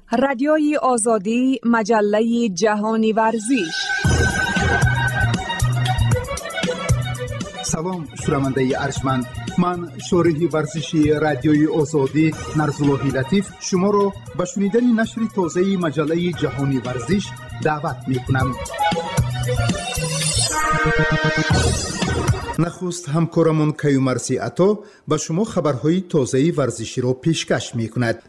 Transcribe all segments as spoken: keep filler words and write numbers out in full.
رادیوی آزادی، مجله جهانی ورزش. سلام شنونده ارجمند، من شارح ورزشی رادیوی آزادی نرزالله لطیف شما را به شنیدن نشر تازه مجله جهانی ورزش دعوت می‌کنم. نخست همکارمون کیومرثی عطا به شما خبرهای تازه ورزشی را پیشکش می‌کند.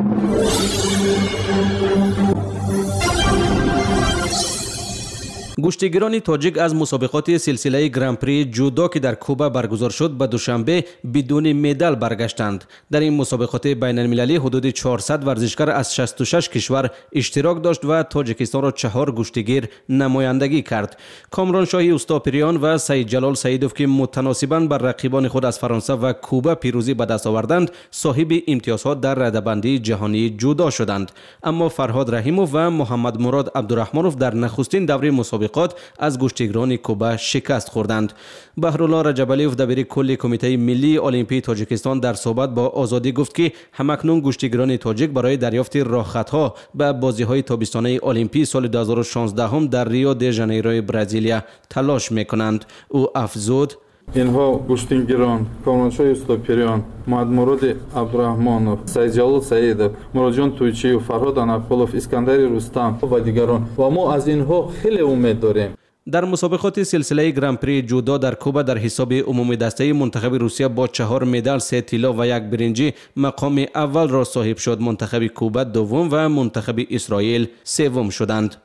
گشتیگیران تاجیک از مسابقات سلسله گران پری جودو که در کوبا برگزار شد به دوشنبه بدون مدال برگشتند. در این مسابقات بین المللی حدود چهارصد ورزشکار از شصت و شش کشور اشتراک داشت و تاجیکستان را چهار گشتیگیر نمایندگی کرد. کامران شاهی اوستاپریان و سید جلال سیدوف که متناسباً بر رقیبان خود از فرانسه و کوبا پیروزی به دست آوردند، صاحب امتیازها در رده‌بندی جهانی جودو شدند. اما فرهاد رحیموف و محمد مراد عبدالرحمنوف در نخستین دوره مسابقات از گشتیگران کوبا شکست خوردند. بهرالله رجبالیوف دبیر کل کمیته ملی المپی تاجیکستان در صحبت با آزادی گفت که همکنون گشتیگران تاجیک برای دریافت راهخطها به بازی‌های تابستانه المپی سال دو هزار و شانزده هم در ریو دی ژانیرو برزیلیا تلاش می‌کنند. او افزود: اینها گشتیگران کامرانشاه اوستاپریان، محمد مراد عبدالرحمنوف، سید جلال سیدوف، مراد جان تویچیوف، فرهاد انقلوف، اسکندر رستم و دیگران و ما از اینها خیلی امید داریم. در مسابقات سلسله گران پری جودو در کوبا در حساب عمومی دسته منتخب روسیه با چهار مدال، سه طلا و یک برنجی مقام اول را صاحب شد. منتخب کوبا دوم و منتخب اسرائیل سوم شدند.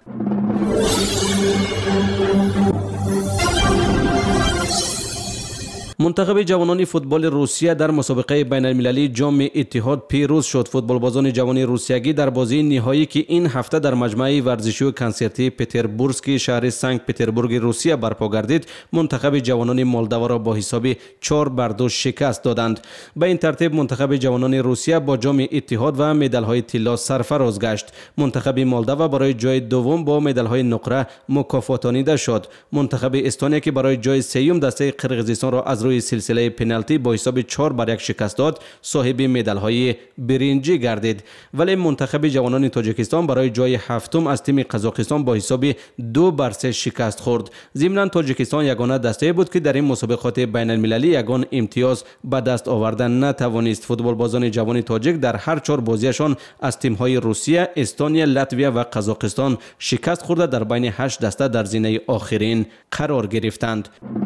منتخب جوانان فوتبال روسیه در مسابقه بین المللی جام اتحاد پیروز شد. فوتبالبازان جوان روسیگی در بازی نهایی که این هفته در مجمع ورزشی و کنسرتی پتربورسک شهر سنت پتربورگ روسیه برپا گردید، منتخب جوانان مولداوا را با حساب چهار بر دو شکست دادند. به این ترتیب منتخب جوانان روسیه با جام اتحاد و مدال‌های طلا سرفراز گشت. منتخب مولداوا برای جای دوم با مدال‌های نقره مکافاتانیده شد. منتخب استونیا که برای جای سوم دسته قرقیزستان را از روی سلسله پنالتی با حساب چهار بر یک شکست داد، صاحب مدال‌های برنجی گردید. ولی منتخب جوانان تاجیکستان برای جای هفتم از تیم قزاقستان با حساب دو بر سه شکست خورد. ضمناً تاجیکستان یگانه دسته بود که در این مسابقات بین المللی یگان امتیاز به دست آوردن نتوانست. فوتبالبازان جوان تاجیک در هر چهار بازیشان از تیم‌های روسیه، استونیا، لاتویا و قزاقستان شکست خورده در بین هشت دسته در زینه آخرین قرار گرفتند.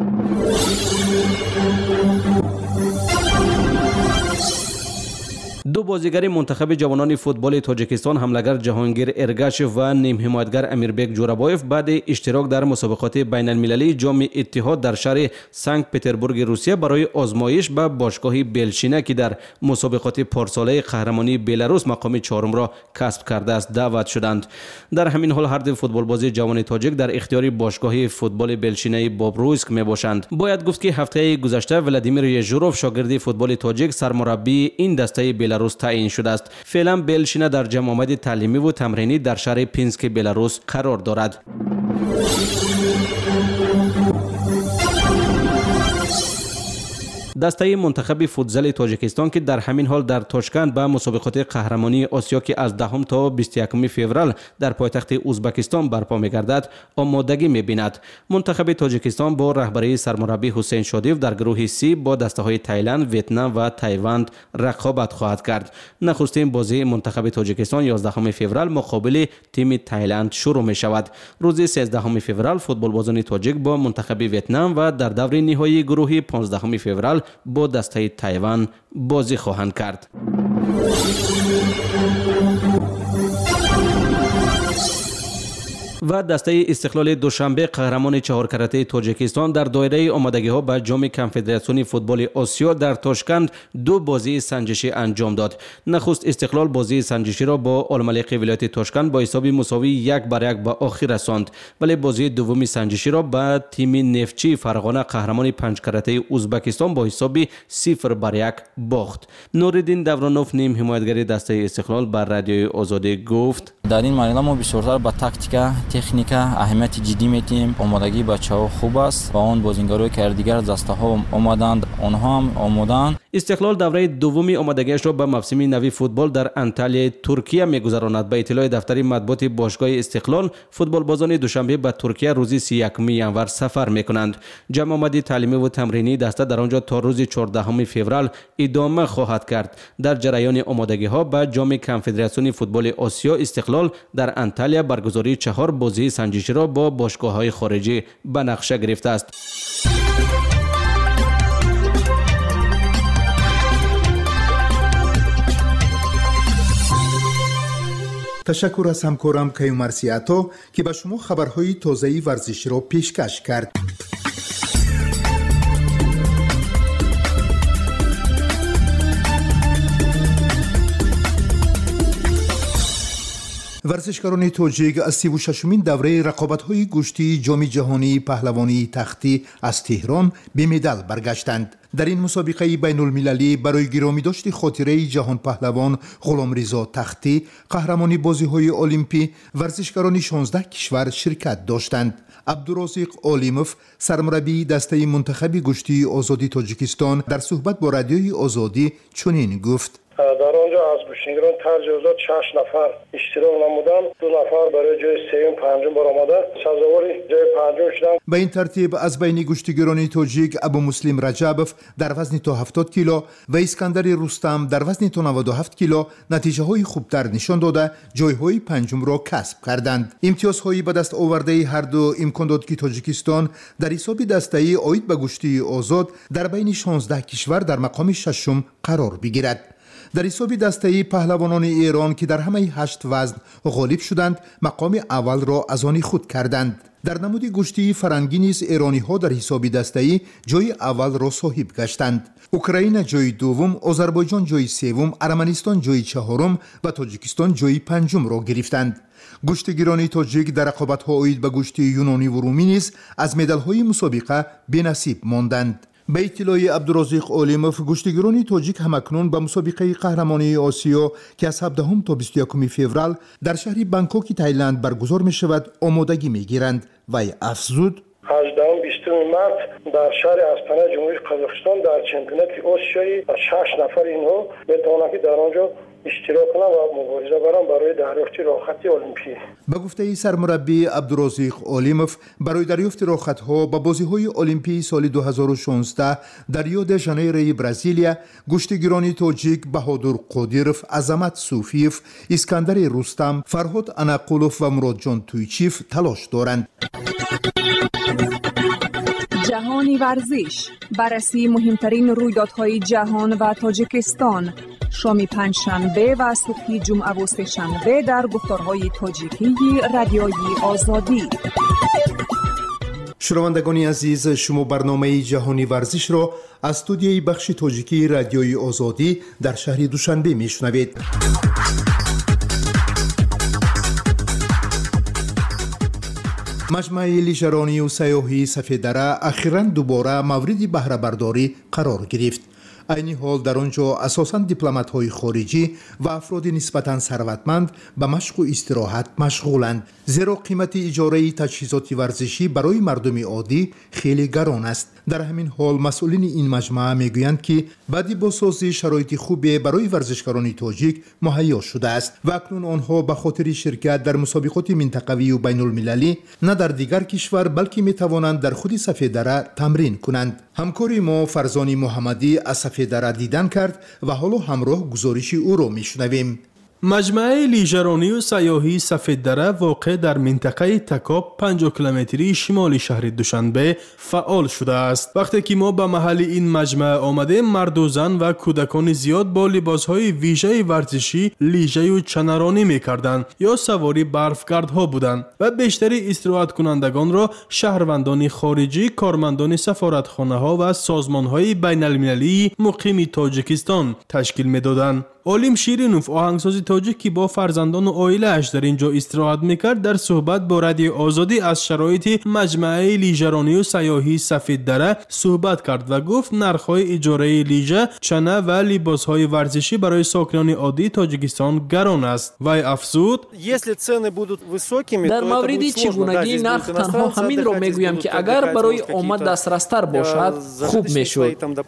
دو بازیگر منتخب جوانان فوتبال تاجیکستان، حمله‌گر جهانگیر ارگاشف و نیم حمایتگر امیربک جورابایف، بعد اشتراک در مسابقات بین المللی جام اتحاد در شهر سنت پتربورگ روسیه برای آزمایش به باشگاه بلشینه که در مسابقات پارساله قهرمانی بلاروس مقام چهارم را کسب کرده است دعوت شدند. در همین حال هر دو فوتبالباز جوان تاجیک در اختیار باشگاه فوتبال بلشینه بابرویسک میباشند. باید گفت که هفته گذشته ولادیمیر یژوروف شاگرد فوتبال تاجیک سرمربی این دسته بلاروس تعیین شده است. فعلا بلشینه در جمع آمد تعلیمی و تمرینی در شهر پینسک بلاروس قرار دارد. دسته منتخب فوتزال تاجیکستان که در همین حال در تاشکند به مسابقات قهرمانی آسیا که از دهم تا بیست و یکم فوریه در پایتخت ازبکستان برپا می‌گردد آمادگی می‌بیند. منتخب تاجیکستان با رهبری سرمربی حسین شادیف در گروه سی با دسته‌های تایلند، ویتنام و تایوان رقابت خواهد کرد. نخستین بازی منتخب تاجیکستان یازدهم فوریه مقابل تیم تایلند شروع می‌شود. روز سیزدهم فوریه فوتبالبازان تاجیک با منتخب ویتنام و در دور نهایی گروه پانزدهم فوریه با دسته تایوان بازی خواهند کرد. و دسته استقلال دوشنبه قهرمان چهار کرته تاجیکستان در دایره آمادگی‌ها به جام کنفدراسیون فوتبال آسیا در تاشکند دو بازی سنجشی انجام داد. نخست استقلال بازی سنجشی را با الملک ولایت تاشکند با حساب مساوی یک بر یک به آخر رساند، ولی بازی دومی سنجشی را به تیم نفتچی فرغانه قهرمان پنج کرته ازبکستان با حساب صفر بر یک باخت. نوردین دورانوف نیم حمایتگر دسته استقلال بر رادیوی آزادی گفت: در این مرحله ما بیشتر با تاکتیک، تکنیک اهمیت جدی میتیم. آمادگی بچه‌ها خوب است و اون بازیگرایی که دیگر دسته ها آمادند، آنها هم آمادند. استقلال دوره دومی آمادگیش را به موسم نوی فوتبال در انتالیا ترکیه می‌گذراند. به اطلاع دفتر مطبوعات باشگاه استقلال، فوتبالبازان دوشنبه به ترکیه روز سی و یکم ژانویه سفر می‌کنند. جمع آمدی تعلیمی و تمرینی دسته در آنجا تا روز چهاردهم فوریه ادامه خواهد کرد. در جریان آمادگی‌ها به جام کنفدراسیون فوتبال آسیا، استقلال در انتالیا برگزاری چهار بازی سنجشی را با باشگاه‌های خارجی به نقشه گرفته است. تشکر از همکارم کیومرسیاتو که به شما خبرهای تازه ورزشی را پیشکش کرد. ورزشکاران تاجیک از سی و ششمین دوره رقابت‌های گشتی جام جهانی پهلوانی تختی از تهران به مدال برگشتند. در این مسابقه بین المللی برای گرامیداشت خاطره جهان پهلوان غلامرضا تختی قهرمانی بازی‌های المپی، ورزشکاران شانزده کشور شرکت داشتند. عبدالرازق علیموف، سرمربی دسته منتخب گشتی آزادی تاجیکستان، در صحبت با رادیوی آزادی چنین گفت: در آنجا از گوشنگران تجاوزات شش نفر اشتراک نمودند، دو نفر برای جای سوم پنجم برآمده، سزاوار جای پنجم شدند. به این ترتیب از بین گشتیگران تاجیک ابو مسلم رجبوف در وزن تا هفتاد کیلو و اسکندر رستم در وزن تا نود و هفت کیلو نتیجه های خوبتر نشان داده جای های پنجم را کسب کردند. امتیازهایی به دست آورده هر دو امکان داد که تاجیکستان در حساب دسته‌ای آید به گشتی آزاد در بین شانزده کشور در مقام ششم قرار بگیرد. در حساب دسته‌ای پهلوانان ایران که در همه هشت وزن غالب شدند مقام اول را از آن خود کردند. در نمود گشتی فرنگی نیز ایرانی ها در حساب دسته‌ای جای اول را صاحب گشتند. اوکراین جای دوم، آذربایجان جای سوم، ارمنستان جای چهارم و تاجیکستان جای پنجم را گرفتند. گشتیگران تاجیک در رقابت‌ها آید به گشتی یونانی و رومی نیز از مدال‌های مسابقه بی‌نصیب ماندند. به اطلاع عبدالرازق علیموف، گشتیگران تاجیک همکنون به مسابقه قهرمانی آسیا که از هفدهم تا بیست و یکم فوریه در شهر بانکوک تایلند برگزار می شود آمادگی می گیرند و افزود: هجدهم بیستم مارس در شهر استانه جمهوری قزاقستان در چمپیونات آسیایی شش نفر اینها میتوانند که در آنجا اشتراک کنند و مبارزه برند برای دریافت راحتی المپی. به گفته سرمربی عبدالرازق علیموف، برای دریافت راحت‌ها به بازی‌های المپی سال دو هزار و شانزده در ریو د ژانیرو برزیلیا، گشتیگران تاجیک بهادر قادیروف، عظمت صوفیف، اسکندر رستم، فرهاد اناقولوف و مراد جان تویچیف تلاش دارند. جهانی ورزش، بررسی مهمترین رویدادهای جهان و تاجیکستان، شام پنجشنبه و صبح جمعه و سه‌شنبه در گفتارهای تاجیکی رادیوی آزادی. شنوندگان عزیز، شما برنامه جهانی ورزش را از استودیوی بخش تاجیکی رادیوی آزادی در شهر دوشنبه میشنوید. مجمع لیژرانی و سیاحی سفیددره اخیراً دوباره مورد بهره برداری قرار گرفت. عین حال در آنجا اساساً دیپلمات‌های خارجی و افراد نسبتاً ثروتمند به مشق و استراحت مشغولند، زیرا قیمت اجاره تجهیزات ورزشی برای مردم عادی خیلی گران است. در همین حال مسئولین این مجمع میگویند که بعد بازسازی شرایط خوبی برای ورزشکاران تاجیک مهیا شده است و اکنون آنها به خاطر شرکت در مسابقات منطقوی و بین المللی نه در دیگر کشور بلکه میتوانند در خود سفیددره تمرین کنند. همکاری ما فرزانی محمدی از سفیددره دیدن کرد و حالا همراه گزارش او را میشنویم. مجمع لیژرانی و سیاحی سفیددره واقع در منطقه تکاب پنجاه کیلومتری شمال شهر دوشنبه فعال شده است. وقتی که ما به محل این مجمع آمده، مرد و زن و کودکان زیاد با لباسهای ویژه ورزشی لیژه و چنرانی می‌کردند یا سواری برفگردها بودند و بیشتری استراحت کنندگان را شهروندان خارجی، کارمندان سفارتخانه‌ها و سازمان‌های بین‌المللی مقیم تاجیکستان تشکیل می‌دادند. олим Ширинов, оҳангсози тоҷик ки бо фарзандону оилааш дар ин ҷо истироҳат мекард, дар суҳбат бо Радиои Озодӣ аз шароити маҷмӯаи лижаронию саёҳии Сафеддара суҳбат кард ва гуфт нархҳои иҷораи лижа, чана ва либосҳои варзишӣ барои сокинони оддии Тоҷикистон гарон аст. Вай афзуд: дар мавриди чӣ гунагии нарх танҳо ҳаминро мегӯям ки агар барои омад дастрастар бошад хуб мешуд.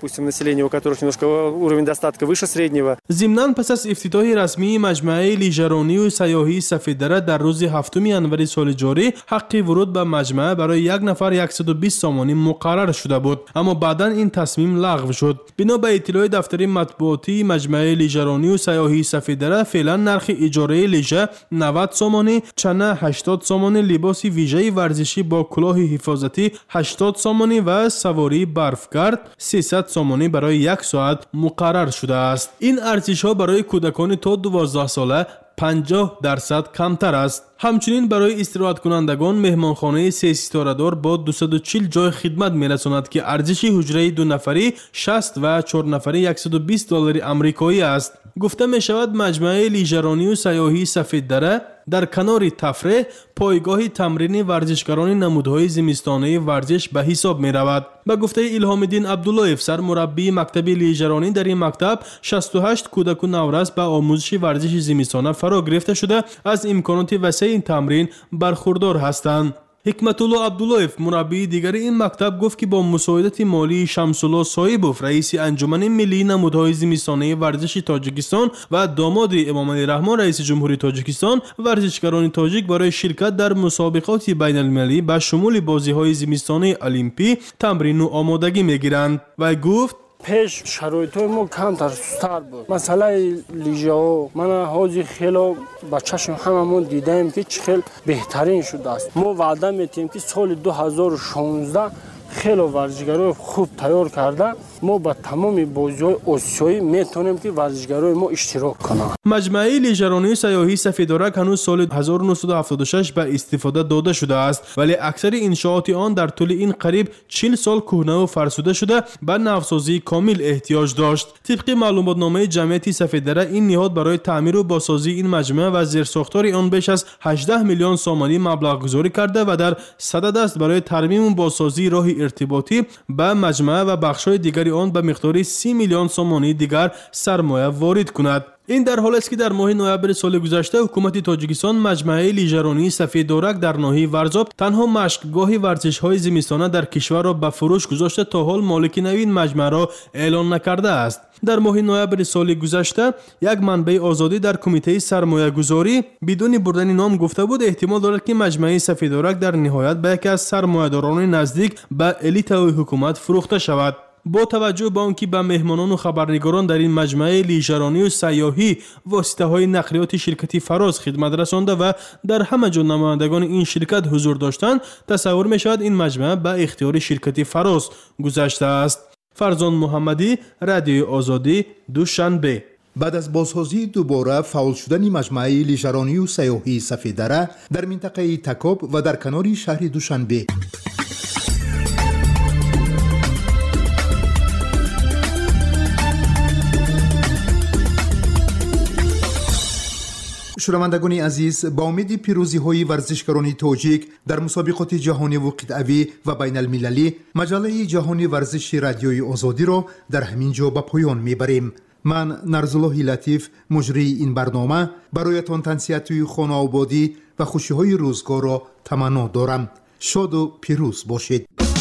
зимнан пас аз ифтитоҳи расмии маҷмӯаи лижаронию саёҳии Сафеддара дар рӯзи ҳафтуми январи соли ҷорӣ ҳаққи вуруд ба маҷмӯа барои як нафар яксаду бист сомонӣ муқаррар шуда буд, аммо баъдан ин тасмим лағв шуд. бино ба иттилои дафтари матбуотии маҷмӯаи лижаронию саёҳии Сафеддара, феълан нархи иҷораи лижа навад сомонӣ, чана ҳаштод сомонӣ, либоси вижаи варзишӣ бо кӯлоҳи ҳифозатӣ ҳаштод сомонӣ ва савории барфгард сесад сомонӣ барои як соат муқаррар шудааст. ин арзишҳо барои кӯдакони то дувоздаҳ сола панҷоҳ дарсад камтар аст. ҳамчунин барои истироҳаткунандагон меҳмонхонаи сеситорадор бо дусаду чил ҷой хидмат мерасонад ки арзиши ҳуҷраи дунафарӣ шаст ва чорнафарӣ яксаду бист доллари амрикоӣ аст. гуфта мешавад маҷмӯаи лижаронию саёҳии Сафеддара дар канори тафреҳ пойгоҳи тамрини варзишгарони намудҳои зимистонаи варзиш ба ҳисоб меравад. ба гуфтаи Илҳомиддин Абдуллоев, сармураббии мактаби лижаронӣ, дар ин мактаб шасту ҳашт кӯдаку наврас ба омӯзиши варзиши зимистона фаро гирифта шуда аз имконоти васеъи тамрин бархурдор ҳастанд. ҳикматулло Абдуллоев, мураббии дигари ин мактаб, гуфт ки бо мусоидати молии Шамсулло Соибов, раиси анҷумани миллии намудҳои зимистонаи варзиши Тоҷикистон ва домоди Эмомалӣ Раҳмон, раиси ҷумҳурии Тоҷикистон, варзишгарони тоҷик барои ширкат дар мусобиқоти байналмилалӣ ба шумули бозиҳои зимистонаи олимпӣ тамрину омодагӣ мегиранд. Вай гуфт: пеш шароитҳои мо камтар сустар буд. Масъалаи лижаҳо мана ҳозир хело ба чашм ҳамамон дидаем ки чӣ хел беҳтарин шудааст. мо ваъда метиҳем ки соли ду ҳазору шонздаҳ хело варзишгарои хуб тайёр карда мо ба тамоми бозиҳои осиёӣ метавонем ки варзишгарои мо иштирок кунанд. маҷмӯаи лижаронии саёҳии Сафеддара ҳанӯз соли ҳазору нуҳсаду ҳафтоду шаш ба истифода дода шудааст, вале аксари иншооти он дар тӯли ин қариб чил сол кӯҳнаву фарсуда шуда ба навсозии комил эҳтиёҷ дошт. тибқи маълумотномаи ҷамъияти Сафеддара, ин ниҳод барои таъмиру бозсозии ин маҷмӯа ва зерсохтори он беш аз ҳаждаҳ миллион сомонӣ маблағгузорӣ карда ва дар садад аст барои тармиму бозсозии роҳи иртиботӣ ба маҷмӯа ва бахшҳои дигари он ба миқдори си миллион сомонии дигар сармоя ворид кунад. ин дар ҳоле аст ки дар моҳи ноябри соли гузашта ҳукумати Тоҷикистон маҷмӯаи лижаронии Сафеддорак дар ноҳияи Варзоб танҳо машқгоҳи варзишҳои зимистона дар кишварро ба фурӯш гузошта, то ҳол молики навин маҷмӯаро эълон накардааст. дар моҳи ноябри соли гузашта як манбаи озодӣ дар кумитаи сармоягузорӣ бидуни бурдани ном гуфта буд, эҳтимол дорад ки маҷмӯаи Сафеддорак дар ниҳоят ба яке аз сармоядорони наздик ба элитаи ҳукумат фурӯхта шавад. бо таваҷҷӯҳ ба он ки ба меҳмонону хабарнигорон дар ин маҷмӯаи лижаронию саёҳӣ воситаҳои нақлиёти ширкати Фароз хидмат расонда ва дар ҳама ҷо намояндагони ин ширкат ҳузур доштанд, тасаввур мешавад ин маҷмӯа ба ихтиёри ширкати Фароз гузаштааст. Фарзон Муҳаммадӣ, Радиои Озодӣ, Душанбе. баъд аз бозсозии дубора фаъол шудани маҷмӯаи лижаронию саёҳии Сафеддара дар минтақаи Такоб ва дар канори шаҳри Душанбе, шунавандагони азиз, ба умеди пирӯзиҳои варзишгарони тоҷик дар мусобиқоти ҷаҳониву қитъавӣ ва байналмилалӣ, маҷаллаи ҷаҳони варзиши Радиои Озодиро дар ҳамин ҷо ба поён мебарем. ман Нарзуллоҳи Латиф, муҷрии ин барнома, бароятон тансиятии хонаободӣ ва хушиҳои рӯзгорро таманно дорам. шоду пирӯз бошед.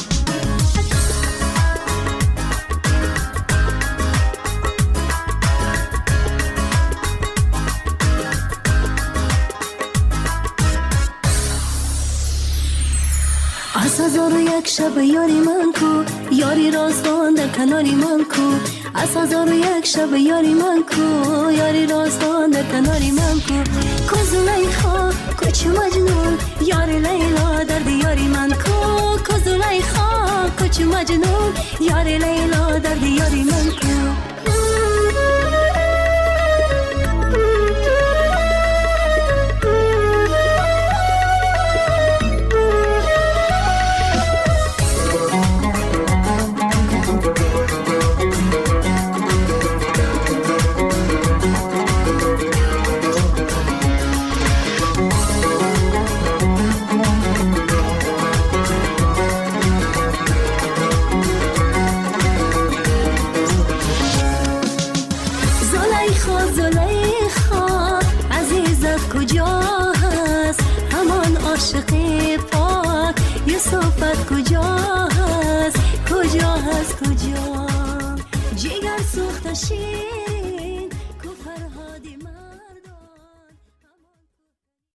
از هزار و یک شب یاری من کو، یاری راستان در کناری من کو. از هزار و یک شب یاری من کو، یاری راستان در کناری من کو. کوزولیخا کوچ مجنون، یاری لیلا در دیاری من کو. کوزولیخا کوچ مجنون، یاری لیلا در دیاری من کو. هست همان عاشق پاک یوسفت کجا هست کجا هست کجا جگر سوخت شیر